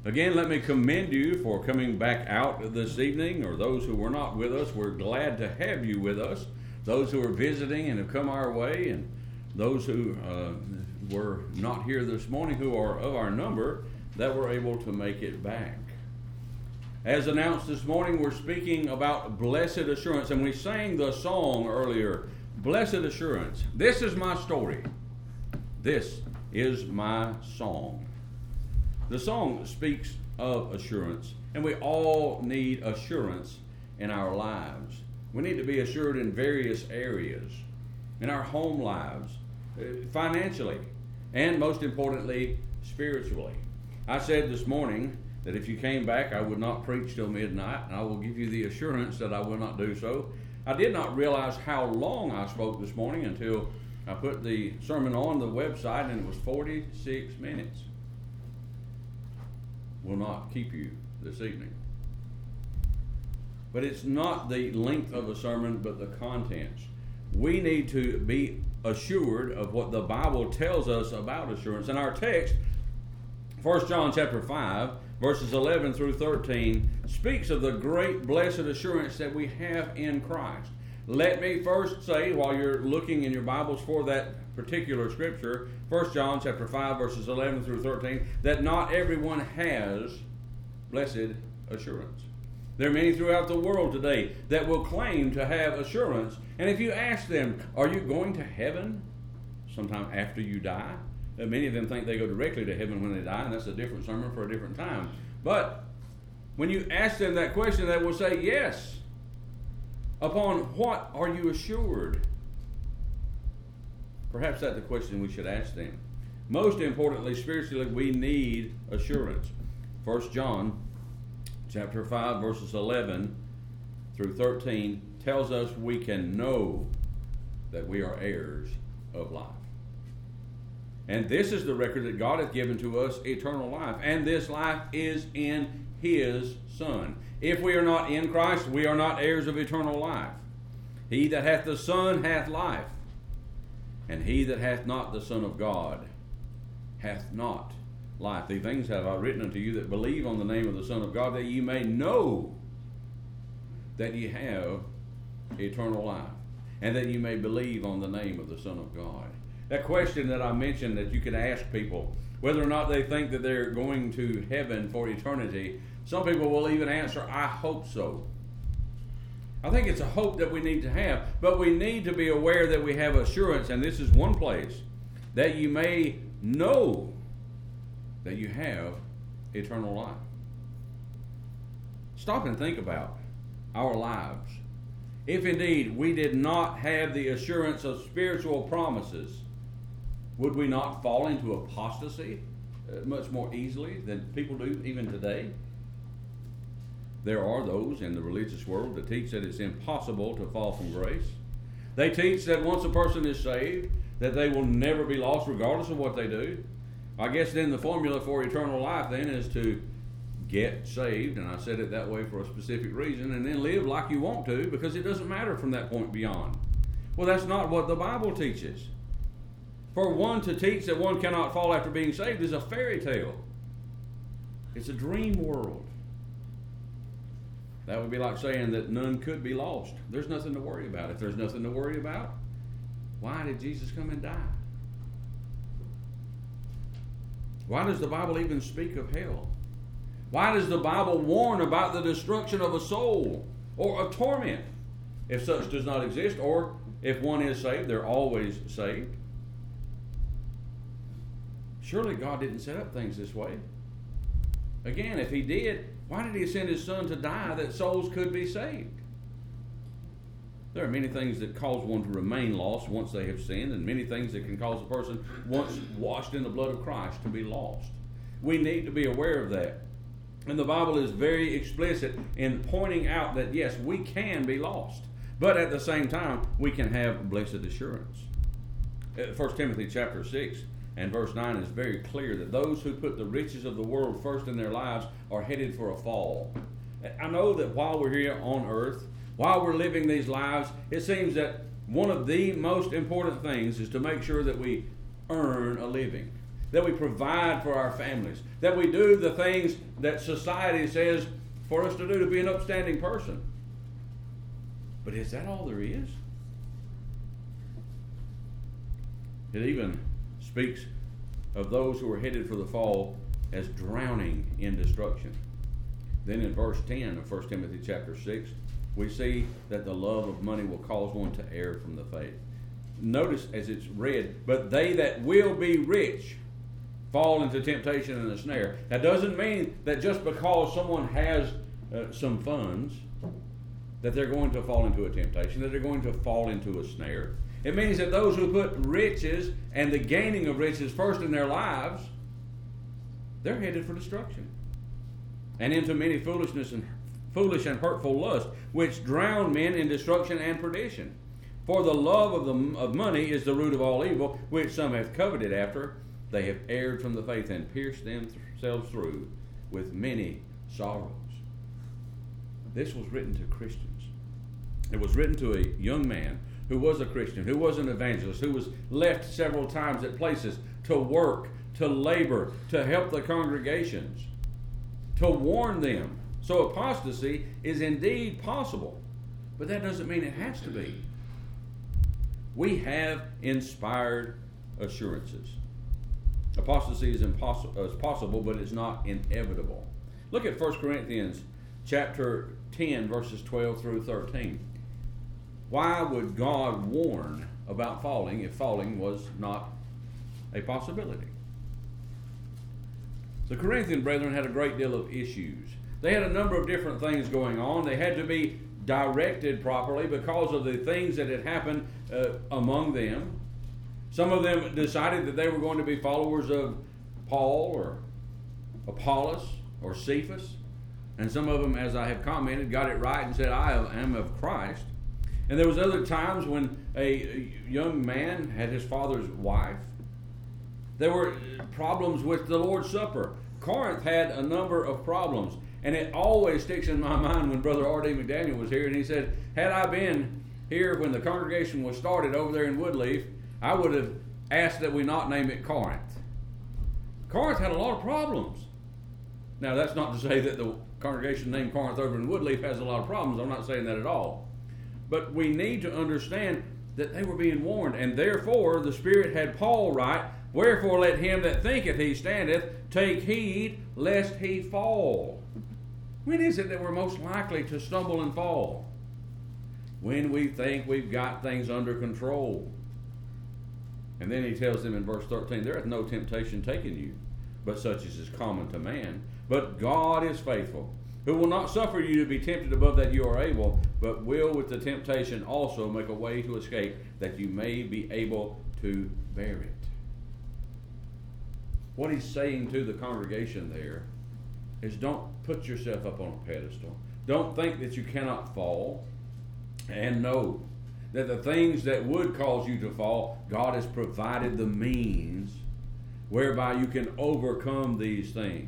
Again, let me commend you for coming back out this evening, or those who were not with us. We're glad to have you with us. Those who are visiting and have come our way, and those who were not here this morning, who are of our number, that were able to make it back. As announced this morning, we're speaking about blessed assurance, and we sang the song earlier, Blessed Assurance. This is my story. This is my song. The song speaks of assurance, and we all need assurance in our lives. We need to be assured in various areas, in our home lives, financially, and most importantly, spiritually. I said this morning that if you came back, I would not preach till midnight, and I will give you the assurance that I will not do so. I did not realize how long I spoke this morning until I put the sermon on the website, and it was 46 minutes. Will not keep you this evening. But it's not the length of a sermon, but the contents. We need to be assured of what the Bible tells us about assurance. And our text, 1 John chapter 5, verses 11 through 13, speaks of the great blessed assurance that we have in Christ. Let me first say, while you're looking in your Bibles for that particular scripture, 1 John chapter 5, verses 11 through 13, that not everyone has blessed assurance. There are many throughout the world today that will claim to have assurance, and if you ask them, are you going to heaven sometime after you die? Many of them think they go directly to heaven when they die, and that's a different sermon for a different time. But when you ask them that question, they will say, yes. Upon what are you assured? Perhaps that's the question we should ask them. Most importantly, spiritually, we need assurance. 1 John chapter 5, verses 11 through 13 tells us we can know that we are heirs of life. And this is the record that God hath given to us, eternal life. And this life is in His Son. If we are not in Christ, we are not heirs of eternal life. He that hath the Son hath life. And he that hath not the Son of God hath not life. These things have I written unto you that believe on the name of the Son of God, that ye may know that ye have eternal life, and that ye may believe on the name of the Son of God. That question that I mentioned that you can ask people, whether or not they think that they're going to heaven for eternity, some people will even answer, I hope so. I think it's a hope that we need to have, but we need to be aware that we have assurance, and this is one place, that you may know that you have eternal life. Stop and think about our lives. If indeed we did not have the assurance of spiritual promises, would we not fall into apostasy much more easily than people do even today? There are those in the religious world that teach that it's impossible to fall from grace. They teach that once a person is saved, that they will never be lost regardless of what they do. I guess then the formula for eternal life then is to get saved, and I said it that way for a specific reason, and then live like you want to, because it doesn't matter from that point beyond. Well, that's not what the Bible teaches. For one to teach that one cannot fall after being saved is a fairy tale. It's a dream world. That would be like saying that none could be lost. There's nothing to worry about. If there's nothing to worry about, why did Jesus come and die? Why does the Bible even speak of hell? Why does the Bible warn about the destruction of a soul or of torment? If such does not exist, or if one is saved, they're always saved. Surely God didn't set up things this way. Again, if He did, why did He send His Son to die that souls could be saved? There are many things that cause one to remain lost once they have sinned, and many things that can cause a person once washed in the blood of Christ to be lost. We need to be aware of that. And the Bible is very explicit in pointing out that yes, we can be lost, but at the same time, we can have blessed assurance. 1 Timothy chapter 6 and verse 9 is very clear that those who put the riches of the world first in their lives are headed for a fall. I know that while we're here on earth, while we're living these lives, it seems that one of the most important things is to make sure that we earn a living, that we provide for our families, that we do the things that society says for us to do to be an upstanding person. But is that all there is? It even speaks of those who are headed for the fall as drowning in destruction. Then in verse 10 of 1 Timothy chapter 6, we see that the love of money will cause one to err from the faith. Notice as it's read, but they that will be rich fall into temptation and a snare. That doesn't mean that just because someone has some funds that they're going to fall into a temptation, that they're going to fall into a snare. It means that those who put riches and the gaining of riches first in their lives, they're headed for destruction. And into many foolish and hurtful lust, which drown men in destruction and perdition. For the love of money is the root of all evil, which some have coveted after. They have erred from the faith and pierced themselves through with many sorrows. This was written to Christians. It was written to a young man who was a Christian, who was an evangelist, who was left several times at places to work, to labor, to help the congregations, to warn them. So apostasy is indeed possible, but that doesn't mean it has to be. We have inspired assurances. Apostasy is possible, but it's not inevitable. Look at 1 Corinthians chapter 10, verses 12 through 13. Why would God warn about falling if falling was not a possibility? The Corinthian brethren had a great deal of issues. They had a number of different things going on. They had to be directed properly because of the things that had happened among them. Some of them decided that they were going to be followers of Paul or Apollos or Cephas. And some of them, as I have commented, got it right and said, I am of Christ. And there was other times when a young man had his father's wife. There were problems with the Lord's Supper. Corinth had a number of problems. And it always sticks in my mind when Brother R.D. McDaniel was here, and he said, had I been here when the congregation was started over there in Woodleaf, I would have asked that we not name it Corinth. Corinth had a lot of problems. Now, that's not to say that the congregation named Corinth over in Woodleaf has a lot of problems. I'm not saying that at all. But we need to understand that they were being warned, and therefore the Spirit had Paul write, wherefore let him that thinketh he standeth take heed lest he fall. When is it that we're most likely to stumble and fall? When we think we've got things under control. And then he tells them in verse 13, there hath no temptation taken you, but such as is common to man. But God is faithful, who will not suffer you to be tempted above that you are able, but will with the temptation also make a way to escape, that you may be able to bear it. What he's saying to the congregation there is don't put yourself up on a pedestal. Don't think that you cannot fall. And know that the things that would cause you to fall, God has provided the means whereby you can overcome these things.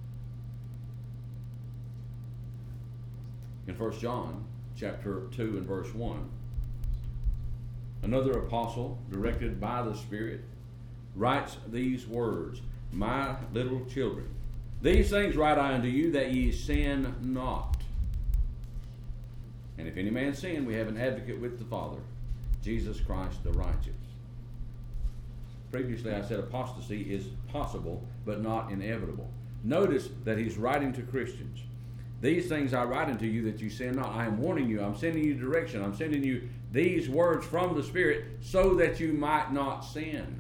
In 1 John chapter 2 and verse 1, another apostle, directed by the Spirit, writes these words, my little children, these things write I unto you, that ye sin not. And if any man sin, we have an advocate with the Father, Jesus Christ the righteous. Previously I said apostasy is possible, but not inevitable. Notice that he's writing to Christians. These things I write unto you, that you sin not. I am warning you. I'm sending you direction. I'm sending you these words from the Spirit so that you might not sin.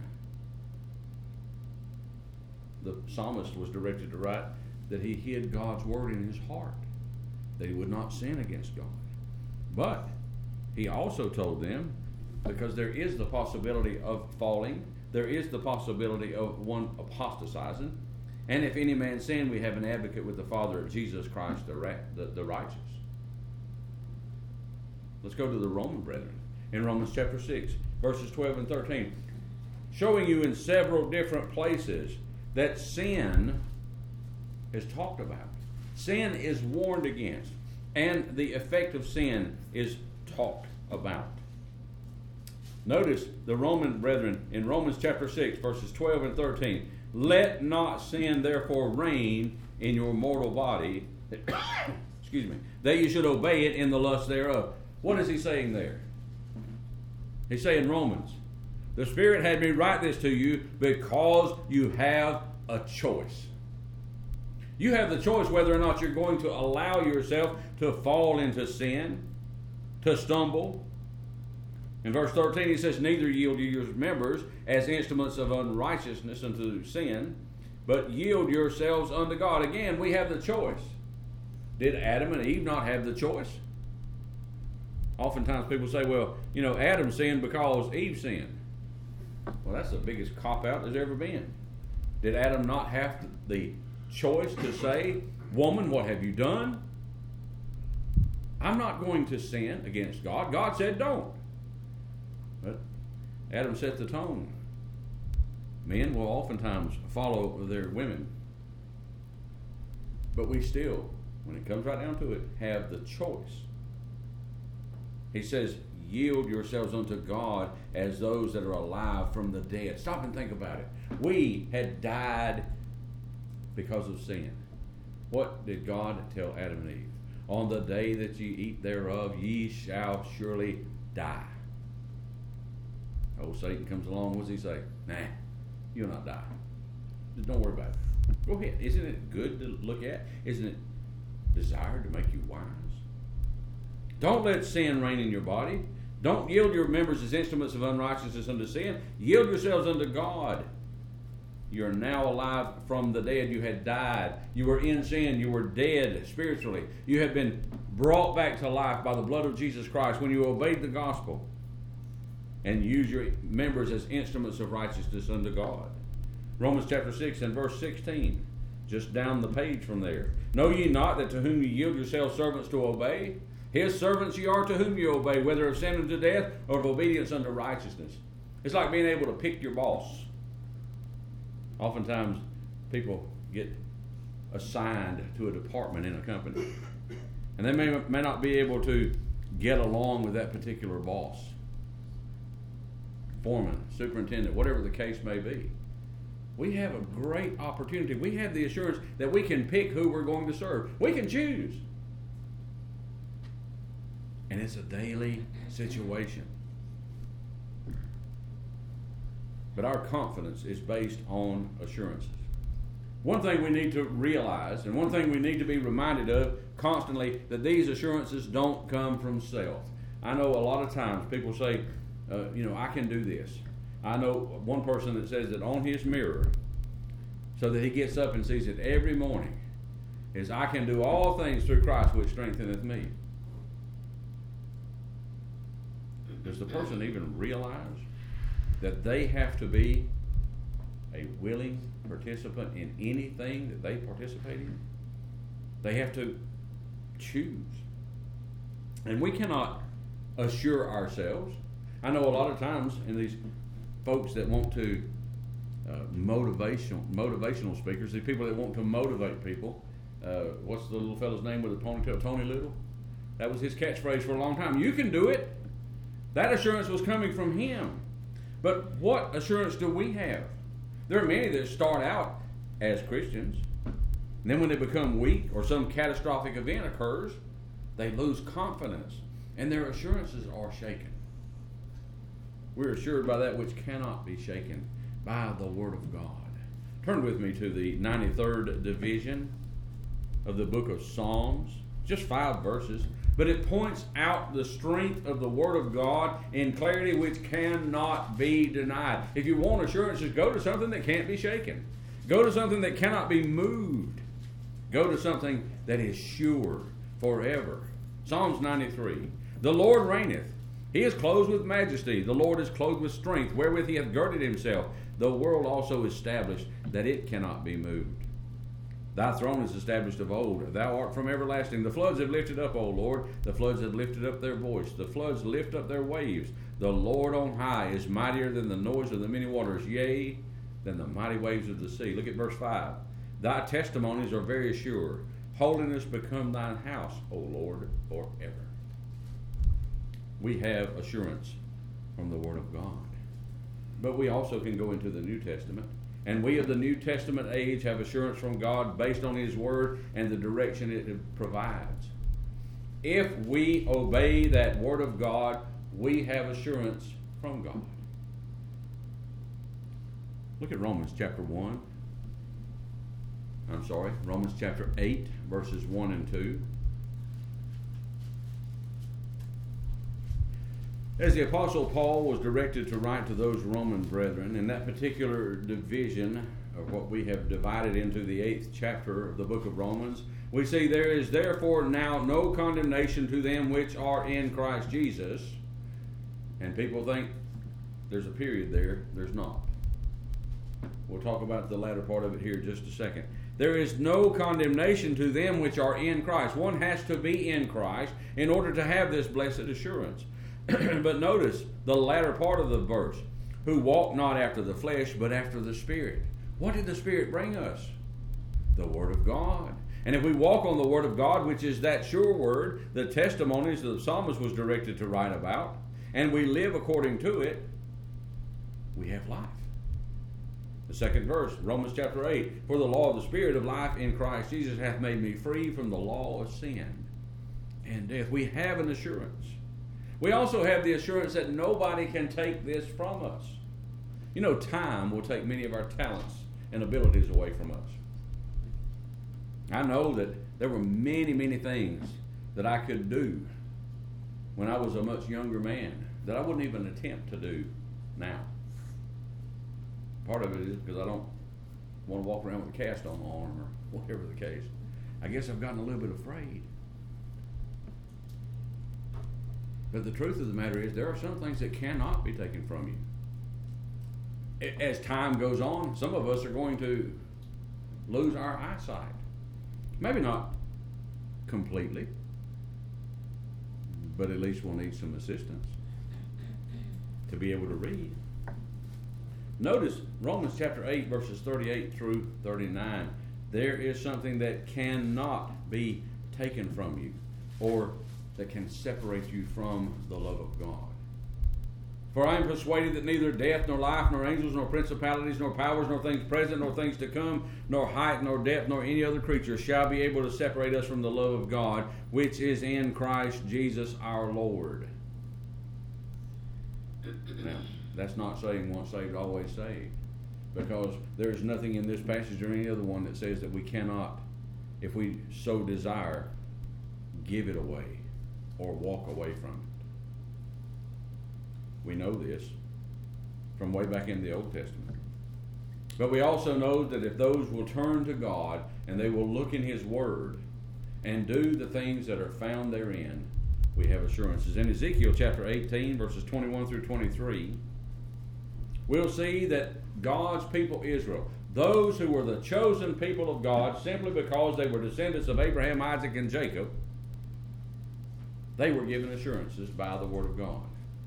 The psalmist was directed to write that he hid God's word in his heart, that he would not sin against God. But he also told them, because there is the possibility of falling, there is the possibility of one apostatizing, and if any man sin, we have an advocate with the Father, Jesus Christ the righteous. Let's go to the Roman brethren in Romans chapter 6, verses 12 and 13, showing you in several different places that sin is talked about. Sin is warned against, and the effect of sin is talked about. Notice the Roman brethren in Romans chapter 6, verses 12 and 13. Let not sin therefore reign in your mortal body, excuse me, that you should obey it in the lust thereof. What is he saying there? He's saying, Romans, the Spirit had me write this to you because you have a choice. You have the choice whether or not you're going to allow yourself to fall into sin, to stumble. In verse 13 he says, neither yield you your members as instruments of unrighteousness unto sin, but yield yourselves unto God. Again, we have the choice. Did Adam and Eve not have the choice? Oftentimes people say, well, Adam sinned because Eve sinned. Well, that's the biggest cop-out there's ever been. Did Adam not have the choice to say, woman, what have you done? I'm not going to sin against God. God said don't. But Adam set the tone. Men will oftentimes follow their women. But we still, when it comes right down to it, have the choice. He says, yield yourselves unto God as those that are alive from the dead. Stop and think about it. We had died because of sin. What did God tell Adam and Eve? On the day that ye eat thereof, ye shall surely die. Oh, Satan comes along, what does he say? Nah, you'll not die. Just don't worry about it. Go ahead. Isn't it good to look at? Isn't it desired to make you wise? Don't let sin reign in your body. Don't yield your members as instruments of unrighteousness unto sin. Yield yourselves unto God. You are now alive from the dead. You had died. You were in sin. You were dead spiritually. You have been brought back to life by the blood of Jesus Christ when you obeyed the gospel and use your members as instruments of righteousness unto God. Romans chapter 6 and verse 16, just down the page from there. Know ye not that to whom ye yield yourselves servants to obey, his servants ye are to whom you obey, whether of sin unto death or of obedience unto righteousness. It's like being able to pick your boss. Oftentimes, people get assigned to a department in a company, and they may not be able to get along with that particular boss, foreman, superintendent, whatever the case may be. We have a great opportunity. We have the assurance that we can pick who we're going to serve. We can choose. And it's a daily situation. But our confidence is based on assurances. One thing we need to realize, and one thing we need to be reminded of constantly, that these assurances don't come from self. I know a lot of times people say, I can do this. I know one person that says that on his mirror, so that he gets up and sees it every morning, is I can do all things through Christ which strengtheneth me. Does the person even realize that they have to be a willing participant in anything that they participate in? They have to choose. And we cannot assure ourselves. I know a lot of times in these folks that want to motivational speakers, these people that want to motivate people, what's the little fellow's name with the ponytail? Tony Little? That was his catchphrase for a long time. You can do it. That assurance was coming from him. But what assurance do we have? There are many that start out as Christians, and then when they become weak or some catastrophic event occurs, they lose confidence, and their assurances are shaken. We're assured by that which cannot be shaken, by the Word of God. Turn with me to the 93rd division of the book of Psalms. Just 5 verses. But it points out the strength of the Word of God in clarity which cannot be denied. If you want assurances, go to something that can't be shaken. Go to something that cannot be moved. Go to something that is sure forever. Psalms 93. The Lord reigneth. He is clothed with majesty. The Lord is clothed with strength, wherewith he hath girded himself. The world also is established, that it cannot be moved. Thy throne is established of old. Thou art from everlasting. The floods have lifted up, O Lord. The floods have lifted up their voice. The floods lift up their waves. The Lord on high is mightier than the noise of the many waters, yea, than the mighty waves of the sea. Look at verse 5. Thy testimonies are very sure. Holiness become thine house, O Lord, forever. We have assurance from the Word of God. But we also can go into the New Testament And we of the New Testament age have assurance from God based on His Word and the direction it provides. If we obey that Word of God, we have assurance from God. Look at Romans chapter 8, verses 1 and 2. As the Apostle Paul was directed to write to those Roman brethren, in that particular division of what we have divided into the 8th chapter of the book of Romans, we see there is therefore now no condemnation to them which are in Christ Jesus. And people think there's a period there. There's not. We'll talk about the latter part of it here in just a second. There is no condemnation to them which are in Christ. One has to be in Christ in order to have this blessed assurance. But notice the latter part of the verse. Who walk not after the flesh, but after the Spirit. What did the Spirit bring us? The Word of God. And if we walk on the Word of God, which is that sure Word, the testimonies that the psalmist was directed to write about, and we live according to it, we have life. The second verse, Romans chapter 8, for the law of the Spirit of life in Christ Jesus hath made me free from the law of sin and death. We have an assurance. We also have the assurance that nobody can take this from us. You know, time will take many of our talents and abilities away from us. I know that there were many, many things that I could do when I was a much younger man that I wouldn't even attempt to do now. Part of it is because I don't want to walk around with a cast on my arm or whatever the case. I guess I've gotten a little bit afraid. But the truth of the matter is there are some things that cannot be taken from you. As time goes on, some of us are going to lose our eyesight. Maybe not completely, but at least we'll need some assistance to be able to read. Notice Romans chapter 8, verses 38 through 39. There is something that cannot be taken from you, or that can separate you from the love of God. For I am persuaded that neither death, nor life, nor angels, nor principalities, nor powers, nor things present, nor things to come, nor height, nor depth, nor any other creature shall be able to separate us from the love of God, which is in Christ Jesus our Lord. Now, that's not saying once saved, always saved. Because there is nothing in this passage or any other one that says that we cannot, if we so desire, give it away or walk away from it. We know this from way back in the Old Testament. But we also know that if those will turn to God and they will look in His Word and do the things that are found therein, we have assurances. In Ezekiel chapter 18, verses 21 through 23, we'll see that God's people Israel, those who were the chosen people of God simply because they were descendants of Abraham, Isaac, and Jacob, they were given assurances by the Word of God.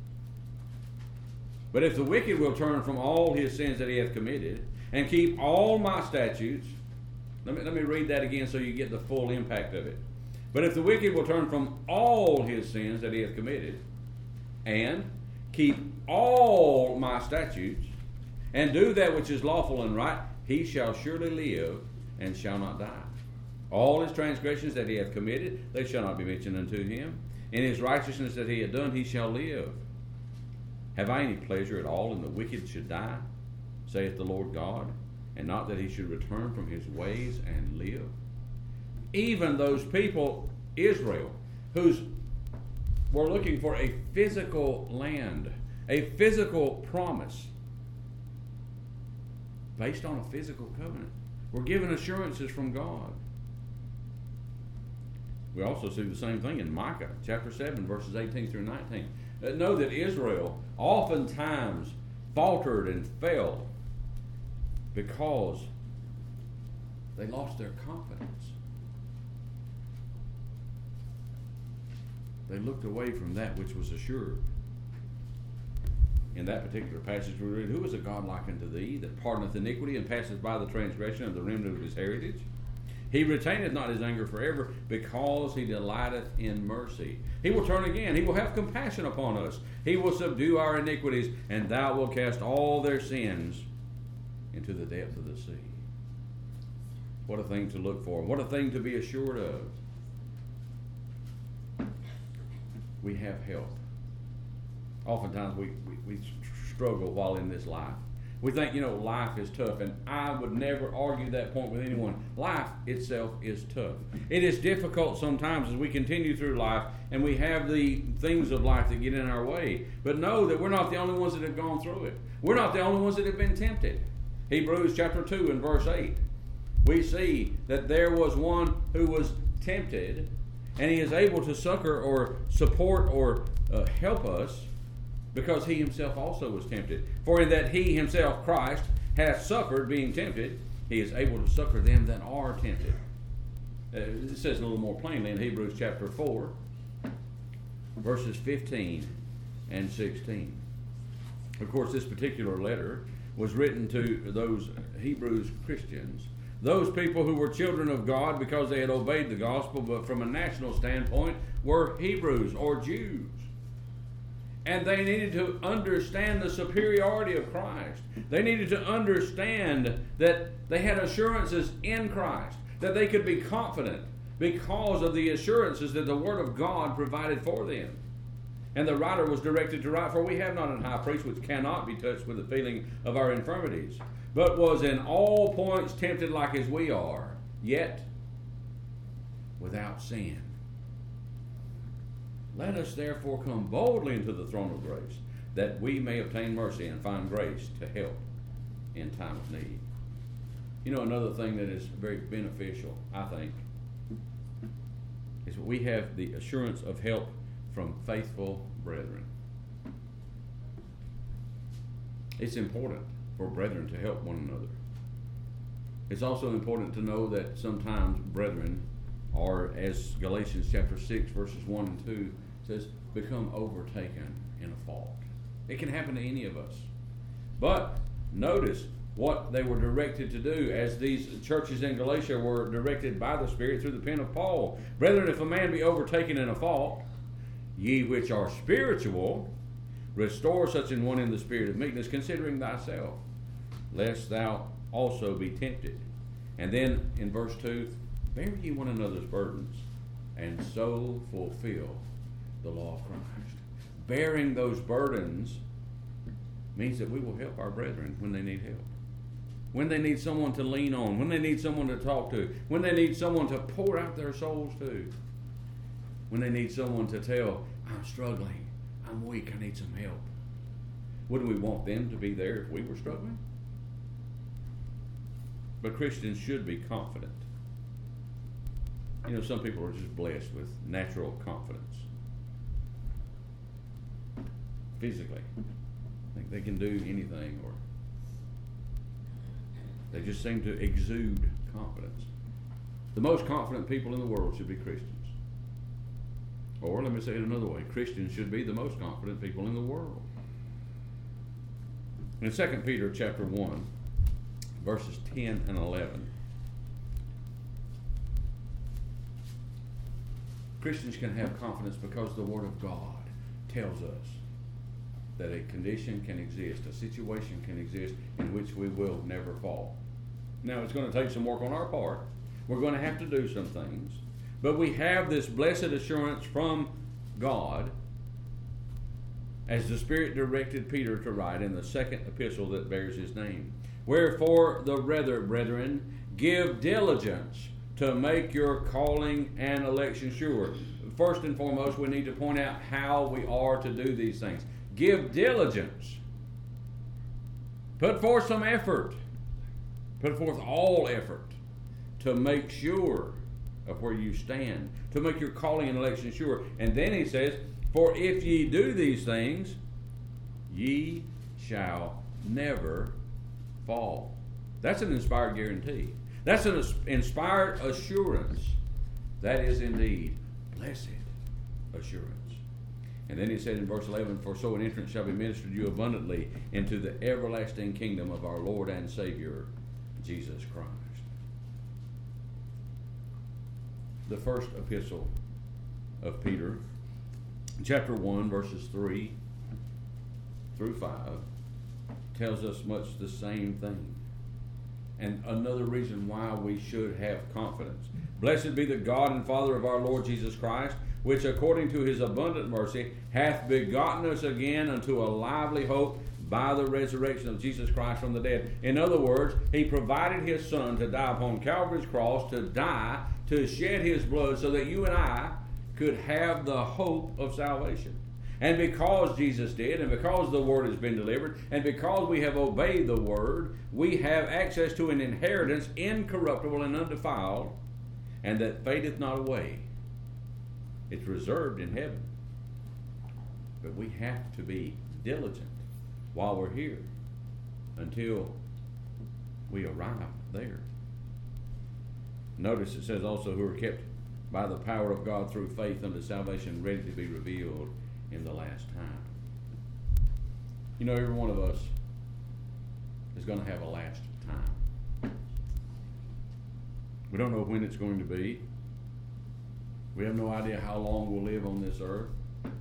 But if the wicked will turn from all his sins that he hath committed and keep all my statutes, let me read that again so you get the full impact of it. But if the wicked will turn from all his sins that he hath committed and keep all my statutes and do that which is lawful and right, he shall surely live and shall not die. All his transgressions that he hath committed, they shall not be mentioned unto him. In his righteousness that he hath done, he shall live. Have I any pleasure at all in the wicked should die, saith the Lord God, and not that he should return from his ways and live? Even those people, Israel, who were looking for a physical land, a physical promise, based on a physical covenant, were given assurances from God. We also see the same thing in Micah chapter 7, verses 18 through 19. Know that Israel oftentimes faltered and fell because they lost their confidence. They looked away from that which was assured. In that particular passage we read, who is a God like unto thee, that pardoneth iniquity and passeth by the transgression of the remnant of his heritage? He retaineth not his anger forever, because he delighteth in mercy. He will turn again. He will have compassion upon us. He will subdue our iniquities, and thou wilt cast all their sins into the depth of the sea. What a thing to look for. What a thing to be assured of. We have help. Oftentimes we struggle while in this life. We think, life is tough, and I would never argue that point with anyone. Life itself is tough. It is difficult sometimes as we continue through life, and we have the things of life that get in our way. But know that we're not the only ones that have gone through it. We're not the only ones that have been tempted. Hebrews chapter 2 and verse 8. We see that there was one who was tempted, and he is able to succor or support or help us, because he himself also was tempted. For in that he himself, Christ, hath suffered being tempted, he is able to succor them that are tempted. It says a little more plainly in Hebrews chapter 4, verses 15 and 16. Of course, this particular letter was written to those Hebrews Christians, those people who were children of God because they had obeyed the gospel, but from a national standpoint were Hebrews or Jews. And they needed to understand the superiority of Christ. They needed to understand that they had assurances in Christ, that they could be confident because of the assurances that the Word of God provided for them. And the writer was directed to write, "For we have not an high priest which cannot be touched with the feeling of our infirmities, but was in all points tempted like as we are, yet without sin. Let us therefore come boldly into the throne of grace, that we may obtain mercy and find grace to help in time of need." Another thing that is very beneficial, I think, is that we have the assurance of help from faithful brethren. It's important for brethren to help one another. It's also important to know that sometimes brethren are, as Galatians chapter 6 verses 1 and 2 says, become overtaken in a fault. It can happen to any of us. But notice what they were directed to do, as these churches in Galatia were directed by the Spirit through the pen of Paul. "Brethren, if a man be overtaken in a fault, ye which are spiritual, restore such an one in the spirit of meekness, considering thyself, lest thou also be tempted." And then in verse 2, "Bear ye one another's burdens, and so fulfill the law of Christ." Bearing those burdens means that we will help our brethren when they need help. When they need someone to lean on, when they need someone to talk to, when they need someone to pour out their souls to, when they need someone to tell, "I'm struggling, I'm weak, I need some help." Wouldn't we want them to be there if we were struggling? But Christians should be confident. Some people are just blessed with natural confidence. Physically, think they can do anything, or they just seem to exude confidence. The most confident people in the world should be Christians. Or let me say it another way, Christians should be the most confident people in the world. In 2 Peter chapter 1, verses 10 and 11, Christians can have confidence because the Word of God tells us that a condition can exist, a situation can exist in which we will never fall. Now, it's going to take some work on our part. We're going to have to do some things. But we have this blessed assurance from God, as the Spirit directed Peter to write in the second epistle that bears his name. "Wherefore the rather, brethren, give diligence to make your calling and election sure." First and foremost, we need to point out how we are to do these things. Give diligence. Put forth some effort. Put forth all effort to make sure of where you stand, to make your calling and election sure. And then he says, "For if ye do these things, ye shall never fall." That's an inspired guarantee. That's an inspired assurance. That is indeed blessed assurance. And then he said in verse 11, "For so an entrance shall be ministered you abundantly into the everlasting kingdom of our Lord and Savior, Jesus Christ." The first epistle of Peter, chapter 1, verses 3 through 5, tells us much the same thing. And another reason why we should have confidence. Blessed be the God and Father of our Lord Jesus Christ, which according to his abundant mercy hath begotten us again unto a lively hope by the resurrection of Jesus Christ from the dead. In other words, he provided his Son to die upon Calvary's cross, to die, to shed his blood, so that you and I could have the hope of salvation. And because Jesus did, and because the word has been delivered, and because we have obeyed the word, we have access to an inheritance incorruptible and undefiled, and that fadeth not away. It's reserved in heaven. But we have to be diligent while we're here until we arrive there. Notice it says also, who are kept by the power of God through faith unto salvation, ready to be revealed in the last time. You know, every one of us is going to have a last time. We don't know when it's going to be. We have no idea how long we'll live on this earth.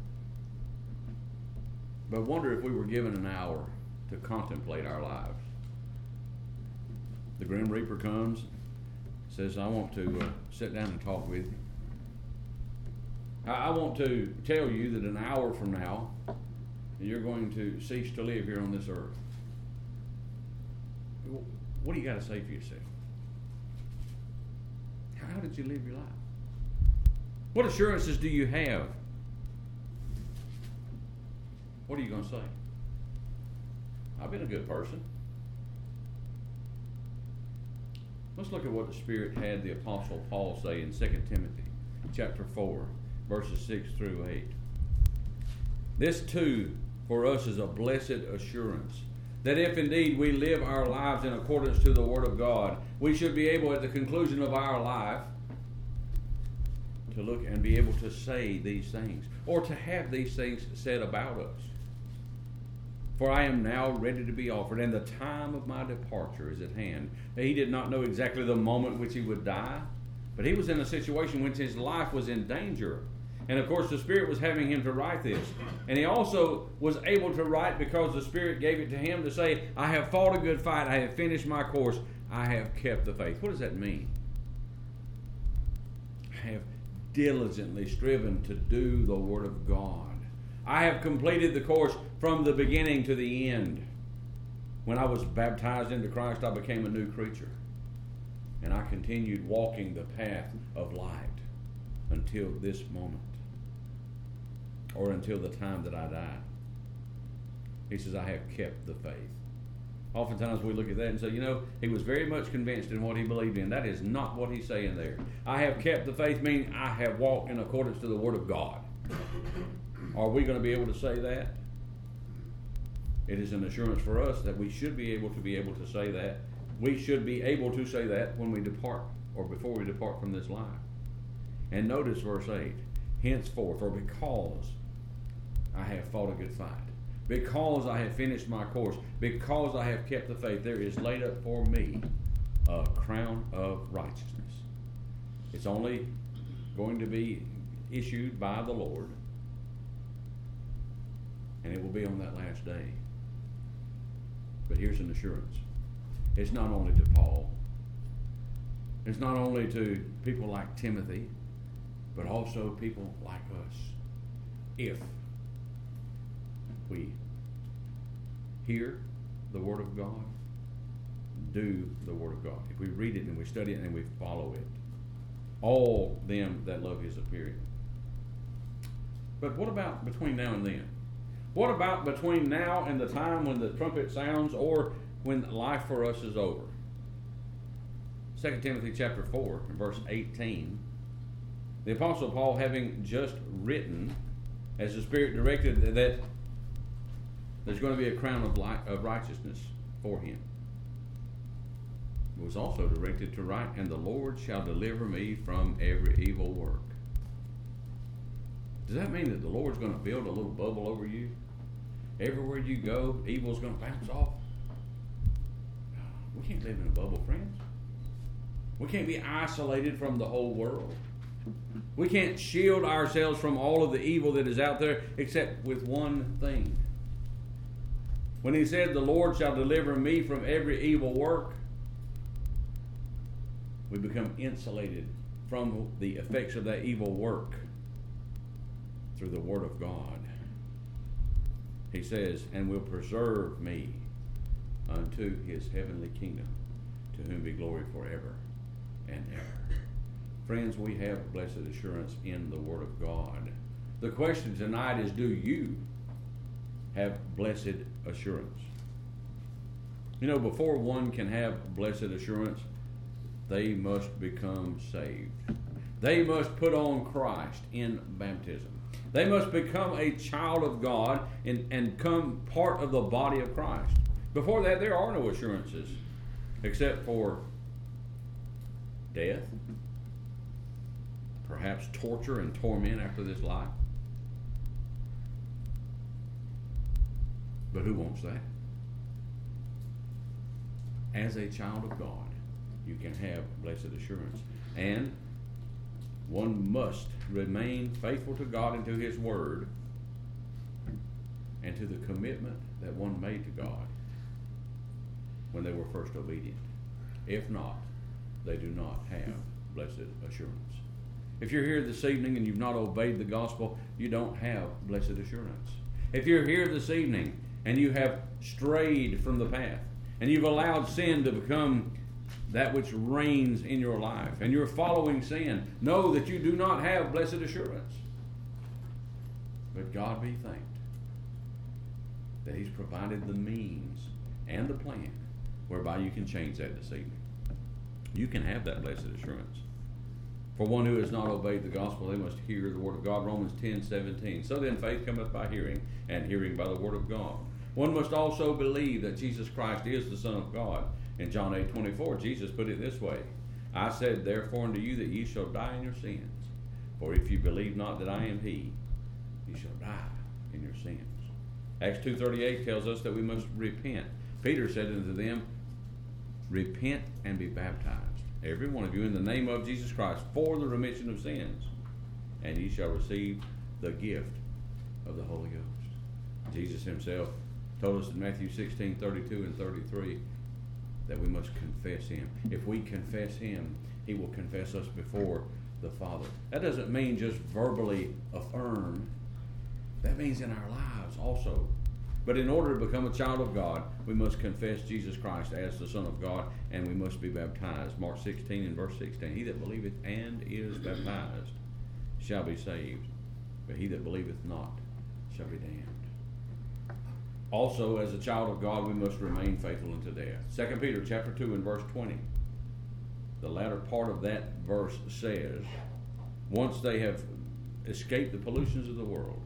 But wonder if we were given an hour to contemplate our lives. The Grim Reaper comes, says, I want to sit down and talk with you. I want to tell you that an hour from now, you're going to cease to live here on this earth. What do you got to say for yourself? How did you live your life? What assurances do you have? What are you going to say? I've been a good person. Let's look at what the Spirit had the Apostle Paul say in 2 Timothy chapter 4, verses 6 through 8. This too for us is a blessed assurance, that if indeed we live our lives in accordance to the Word of God, we should be able at the conclusion of our life to look and be able to say these things, or to have these things said about us. For I am now ready to be offered, and the time of my departure is at hand. He did not know exactly the moment which he would die, but he was in a situation in which his life was in danger. And of course the Spirit was having him to write this. And he also was able to write because the Spirit gave it to him to say, I have fought a good fight, I have finished my course, I have kept the faith. What does that mean? I have diligently striven to do the Word of God. I have completed the course from the beginning to the end. When I was baptized into Christ, I became a new creature. And I continued walking the path of light until this moment, or until the time that I die. He says, I have kept the faith. Oftentimes we look at that and say, you know, he was very much convinced in what he believed in. That is not what he's saying there. I have kept the faith, meaning I have walked in accordance to the Word of God. Are we going to be able to say that? It is an assurance for us that we should be able to say that. We should be able to say that when we depart, or before we depart from this life. And notice verse 8. Henceforth, or because I have fought a good fight, because I have finished my course, because I have kept the faith, there is laid up for me a crown of righteousness. It's only going to be issued by the Lord, and it will be on that last day. But here's an assurance. It's not only to Paul. It's not only to people like Timothy, but also people like us. If we hear the Word of God, do the Word of God. If we read it and we study it and we follow it, all them that love His appearing. But what about between now and then? What about between now and the time when the trumpet sounds, or when life for us is over? 2 Timothy chapter 4, verse 18. The Apostle Paul, having just written, as the Spirit directed, that there's going to be a crown of righteousness for him, it was also directed to write, and the Lord shall deliver me from every evil work. Does that mean that the Lord's going to build a little bubble over you? Everywhere you go, evil's going to bounce off? We can't live in a bubble, friends. We can't be isolated from the whole world. We can't shield ourselves from all of the evil that is out there, except with one thing. When he said, the Lord shall deliver me from every evil work, We become insulated from the effects of that evil work through the Word of God. He says, and will preserve me unto his heavenly kingdom, to whom be glory forever and ever. Friends, we have blessed assurance in the Word of God. The question tonight is, do you have blessed assurance? You know, before one can have blessed assurance, they must become saved. They must put on Christ in baptism. They must become a child of God and become part of the body of Christ. Before that, there are no assurances except for death, perhaps torture and torment after this life. But who wants that? As a child of God, you can have blessed assurance. And one must remain faithful to God and to His Word and to the commitment that one made to God when they were first obedient. If not, they do not have blessed assurance. If you're here this evening and you've not obeyed the gospel, you don't have blessed assurance. If you're here this evening and you have strayed from the path and you've allowed sin to become that which reigns in your life, and you're following sin, know that you do not have blessed assurance. But God be thanked that He's provided the means and the plan whereby you can change that this evening. You can have that blessed assurance. For one who has not obeyed the gospel, they must hear the word of God. Romans 10:17. So then faith cometh by hearing, and hearing by the word of God. One must also believe that Jesus Christ is the Son of God. In John 8:24, Jesus put it this way, I said therefore unto you that ye shall die in your sins. For if you believe not that I am He, ye shall die in your sins. Acts 2:38 tells us that we must repent. Peter said unto them, repent and be baptized, every one of you, in the name of Jesus Christ, for the remission of sins, and ye shall receive the gift of the Holy Ghost. Jesus Himself told us in Matthew 16:32 and 33 that we must confess Him. If we confess Him, He will confess us before the Father. That doesn't mean just verbally affirm. That means in our lives also. But in order to become a child of God, we must confess Jesus Christ as the Son of God, and we must be baptized. Mark 16 and verse 16. He that believeth and is baptized shall be saved, but he that believeth not shall be damned. Also, as a child of God, we must remain faithful unto death. 2 Peter chapter 2 and verse 20. The latter part of that verse says, once they have escaped the pollutions of the world,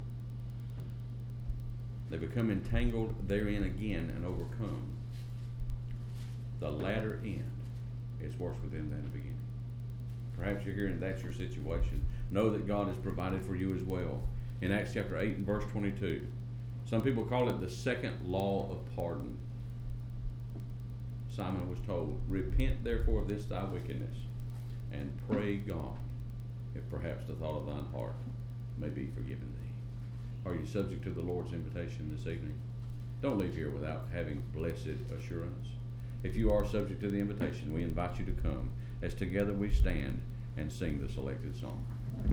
they become entangled therein again and overcome. The latter end is worse with them than the beginning. Perhaps you're here and that's your situation. Know that God has provided for you as well. In Acts chapter 8 and verse 22, some people call it the second law of pardon. Simon was told, repent therefore of this thy wickedness, and pray God, if perhaps the thought of thine heart may be forgiven thee. Are you subject to the Lord's invitation this evening? Don't leave here without having blessed assurance. If you are subject to the invitation, we invite you to come as together we stand and sing the selected song.